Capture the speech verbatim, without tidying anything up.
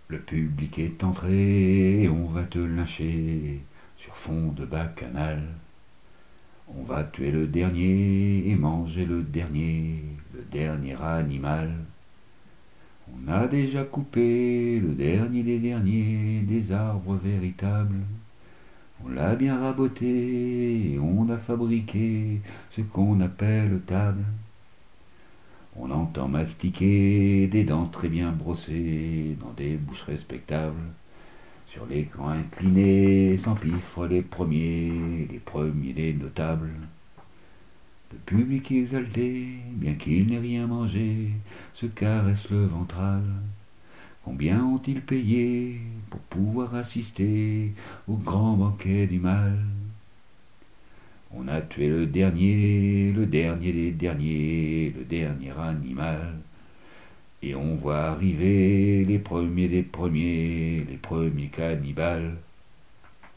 Le public est entré et on va te lyncher sur fond de bacchanal. On va tuer le dernier et manger le dernier, le dernier animal. On a déjà coupé le dernier des derniers des arbres véritables. On l'a bien raboté et on a fabriqué ce qu'on appelle table. On entend mastiquer des dents très bien brossées dans des bouches respectables. Sur l'écran incliné s'empiffrent les premiers, les premiers des notables. Le public exalté, bien qu'il n'ait rien mangé, se caresse le ventral. Combien ont-ils payé pour pouvoir assister au grand banquet du mal? On a tué le dernier, le dernier des derniers, le dernier animal. Et on voit arriver les premiers des premiers, les premiers cannibales.